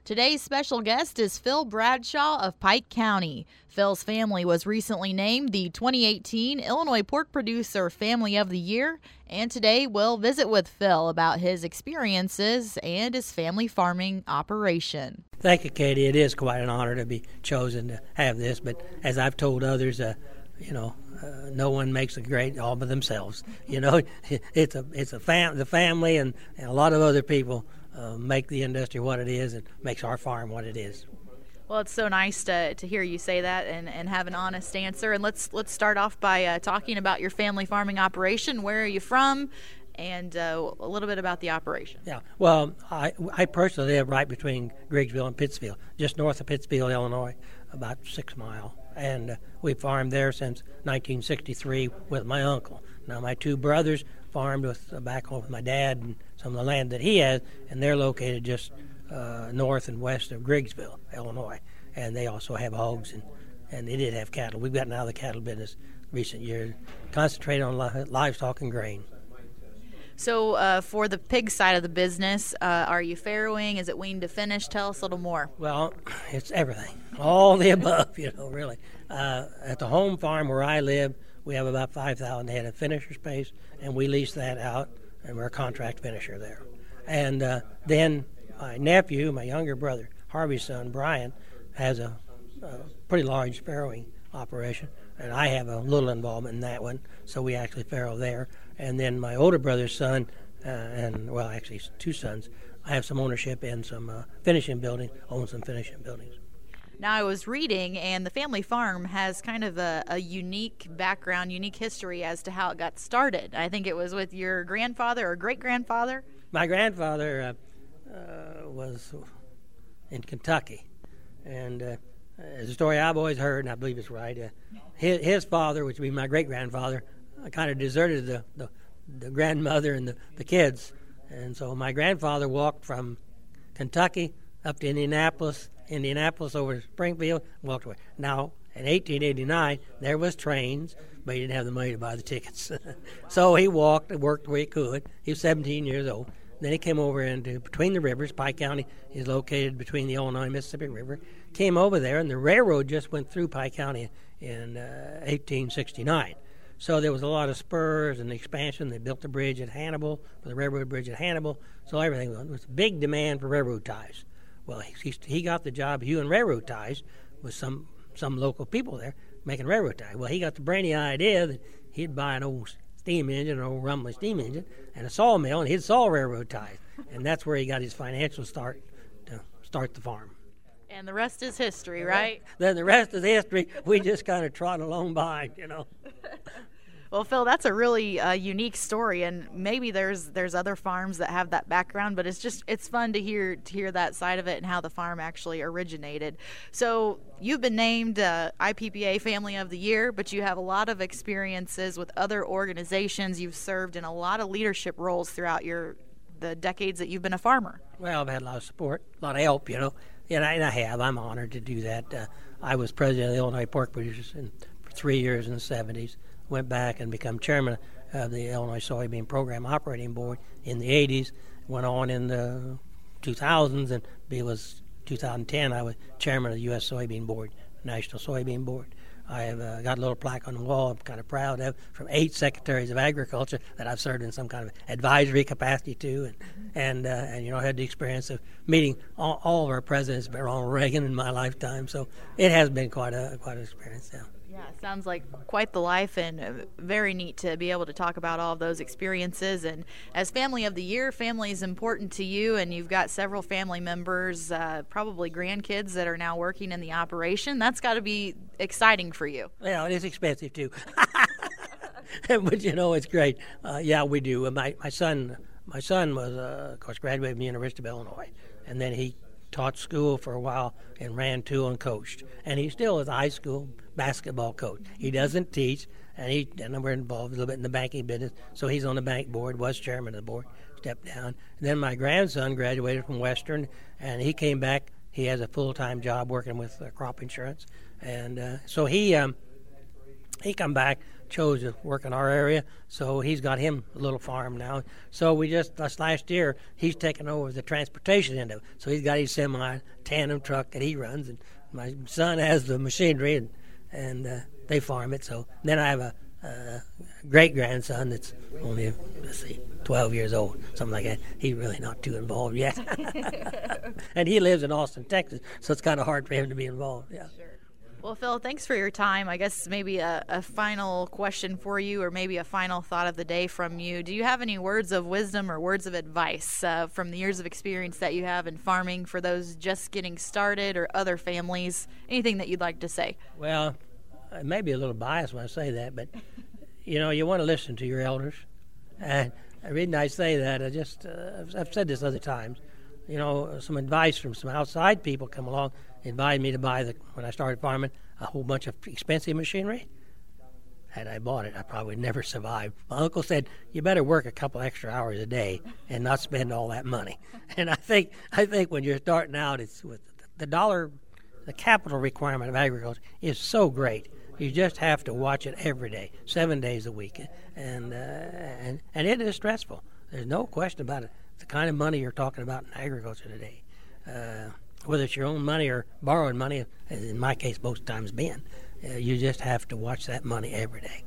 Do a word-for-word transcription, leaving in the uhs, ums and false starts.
Today's special guest is Phil Bradshaw of Pike County. Phil's family was recently named the twenty eighteen Illinois Pork Producer Family of the Year, and today we'll visit with Phil about his experiences and his family farming operation. Thank you, Katie. It is quite an honor to be chosen to have this, but as I've told others, uh, you know, uh, no one makes a great all by themselves. You know, it's a it's a fam- the family and, and a lot of other people uh, make the industry what it is and makes our farm what it is. Well, it's so nice to to hear you say that and, and have an honest answer. And let's let's start off by uh, talking about your family farming operation. Where are you from? And uh, a little bit about the operation. Yeah, well, I, I personally live right between Griggsville and Pittsfield, just north of Pittsfield, Illinois, about six mile. And uh, we farmed there since nineteen sixty-three with my uncle. Now, my two brothers farmed with uh, back home with my dad and some of the land that he has, and they're located just uh, north and west of Griggsville, Illinois. And they also have hogs, and, and they did have cattle. We've gotten out of the cattle business recent years, concentrated on li- livestock and grain. So uh, for the pig side of the business, uh, are you farrowing? Is it weaned to finish? Tell us a little more. Well, it's everything, all the above, you know, really. Uh, at the home farm where I live, we have about five thousand head of finisher space, and we lease that out, and we're a contract finisher there. And uh, then my nephew, my younger brother, Harvey's son, Brian, has a, a pretty large farrowing operation, and I have a little involvement in that one, so we actually farrow there. And then my older brother's son, uh, and well, actually two sons, I have some ownership in some uh, finishing buildings, own some finishing buildings. Now, I was reading, and the family farm has kind of a, a unique background, unique history as to how it got started. I think it was with your grandfather or great-grandfather. My grandfather uh, uh, was in Kentucky, and uh, it's a story I've always heard, and I believe it's right. Uh, his, his father, which would be my great-grandfather, kind of deserted the, the, the grandmother and the, the kids. And so my grandfather walked from Kentucky up to Indianapolis, Indianapolis over to Springfield, and walked away. Now, in eighteen eighty-nine, there was trains, but he didn't have the money to buy the tickets. So he walked and worked where he could. He was seventeen years old. Then he came over into between the rivers. Pike County is located between the Illinois and Mississippi River. Came over there, and the railroad just went through Pike County in uh, eighteen sixty-nine. So there was a lot of spurs and expansion. They built the bridge at Hannibal, the railroad bridge at Hannibal. So everything was, was a big demand for railroad ties. Well, he, he got the job hewing railroad ties with some some local people there making railroad ties. Well, he got the brainy idea that he'd buy an old steam engine, an old rumbling steam engine, and a sawmill, and he'd saw railroad ties. And that's where he got his financial start to start the farm. And the rest is history, right? Then the rest is history. We just kind of trot along behind, you know. Well, Phil, that's a really uh, unique story, and maybe there's there's other farms that have that background, but it's just it's fun to hear to hear that side of it and how the farm actually originated. So you've been named uh, I P P A Family of the Year, but you have a lot of experiences with other organizations. You've served in a lot of leadership roles throughout your the decades that you've been a farmer. Well, I've had a lot of support, a lot of help, you know, and I, and I have. I'm honored to do that. Uh, I was president of the Illinois Pork Producers in, for three years in the seventies. Went back and become chairman of the Illinois Soybean Program Operating Board in the eighties. Went on in the two thousands, and it was two thousand ten. I was chairman of the U S Soybean Board, National Soybean Board. I have uh, got a little plaque on the wall I'm kind of proud of from eight secretaries of agriculture that I've served in some kind of advisory capacity to, and and, uh, and you know I had the experience of meeting all, all of our presidents, Ronald Reagan, in my lifetime. So it has been quite a quite an experience. Yeah. Yeah, it sounds like quite the life, and very neat to be able to talk about all of those experiences. And as Family of the Year, family is important to you, and you've got several family members, uh, probably grandkids that are now working in the operation. That's got to be exciting for you. Well, it is expensive too, but you know it's great. Uh, yeah, we do. My my son, my son was, uh, of course, graduated from the University of Illinois, and then he taught school for a while and ran too and coached. And he still is a high school basketball coach. He doesn't teach, and he and we're involved a little bit in the banking business. So he's on the bank board, was chairman of the board, stepped down. And then my grandson graduated from Western, and he came back. He has a full-time job working with uh, crop insurance. And uh, so he um, he come back chose to work in our area, so he's got him a little farm now. So we just, this last year, he's taken over the transportation end of it. So he's got his semi tandem truck that he runs, and my son has the machinery, and, and uh, they farm it. So then I have a, a great-grandson that's only, let's see, twelve years old, something like that. He's really not too involved yet. And he lives in Austin, Texas, so it's kind of hard for him to be involved. Yeah. Sure. Well, Phil, thanks for your time. I guess maybe a, a final question for you, or maybe a final thought of the day from you. Do you have any words of wisdom or words of advice uh, from the years of experience that you have in farming for those just getting started or other families? Anything that you'd like to say? Well, I may be a little biased when I say that, but, you know, you want to listen to your elders. And the reason I say that, I just, uh, I've said this other times, you know, some advice from some outside people come along, invited me to buy, the when I started farming, a whole bunch of expensive machinery. Had I bought it, I probably would never survive. My uncle said, you better work a couple extra hours a day and not spend all that money. And I think I think when you're starting out, it's with the dollar, the capital requirement of agriculture is so great. You just have to watch it every day, seven days a week. And, uh, and, and it is stressful. There's no question about it. The kind of money you're talking about in agriculture today, uh, whether it's your own money or borrowed money, as in my case most times been, uh, you just have to watch that money every day.